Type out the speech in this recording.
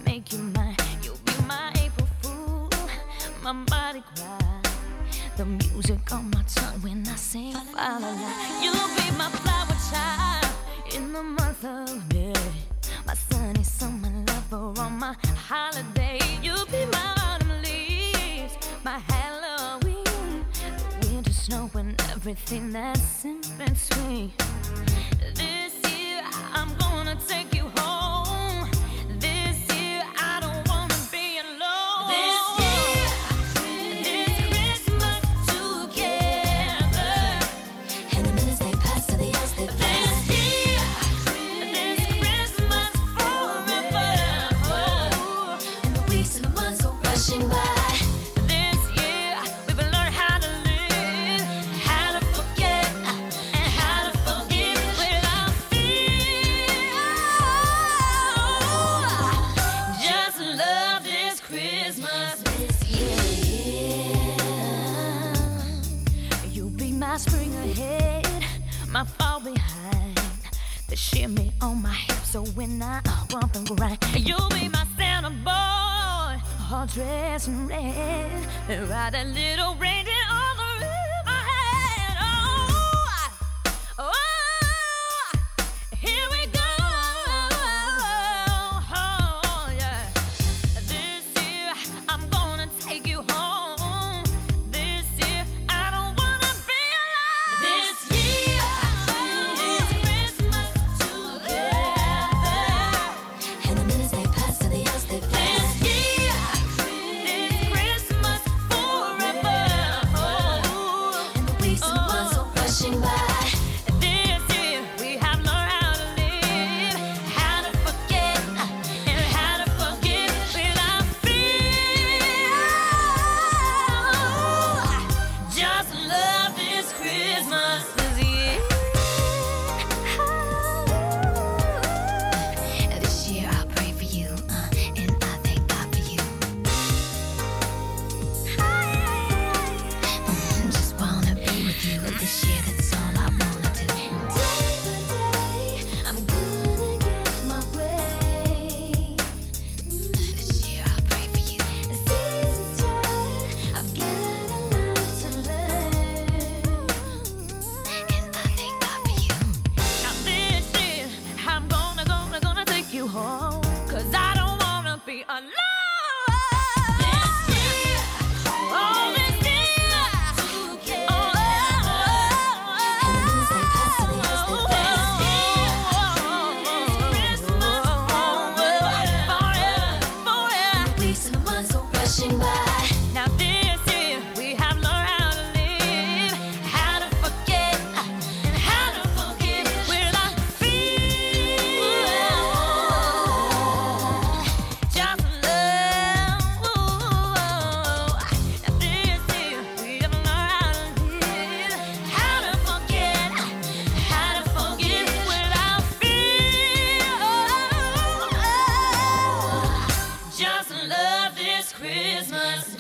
make you mine. You'll be my April Fool, my Mardi Gras. The music on my tongue when I sing fa la la. You'll be my flower child in the month of May, my sunny summer lover on my holiday. You'll be my autumn leaves, my Halloween, the winter snow and everything that's in between. This year I'm gonna take you home. This year I don't wanna be alone. This year, this Christmas together, And the minutes they pass to the years they fly. this year, this Christmas forever. And the weeks and the months go rushing by. This year we've learned how to live, how to forget, and how to forgive without fear. Just love this Christmas. This year, You'll be my spring ahead, my fall behind, the shimmy on my hips, so when I bump and grind. You'll be my Santa boy, all dressed in red, and ride a little reindeer on the roof of my head. Oh, here we go. Oh, yeah. This year I'm gonna take you home. This year I don't wanna be alone. This year, this Christmas together. and the minutes they pass to the years they fly. This year, this Christmas forever. And the weeks and the months go rushing by. This year we have learned how to live, how to forget, and how to forgive without fear. Just love this Christmas this year. This year I'll pray for you, and I thank God for you. Just wanna be with you this year. That's all I wanna do. Day by day, I'm gonna get my way. This year I'll pray for you. The season's turn, I've got a lot to learn, and I thank God for you. Now this year I'm gonna take you home, 'cause I don't wanna be alone. This year, oh this year, oh, And the minutes they pass to the years they fly. Christmas forever. Weeks and the months go rushing by. Now this year we have learned how to live, how to forget, and how to forgive without fear. Just love. Now this year we have learned how to live, how to forget, how to forgive without fear. Just love this Christmas.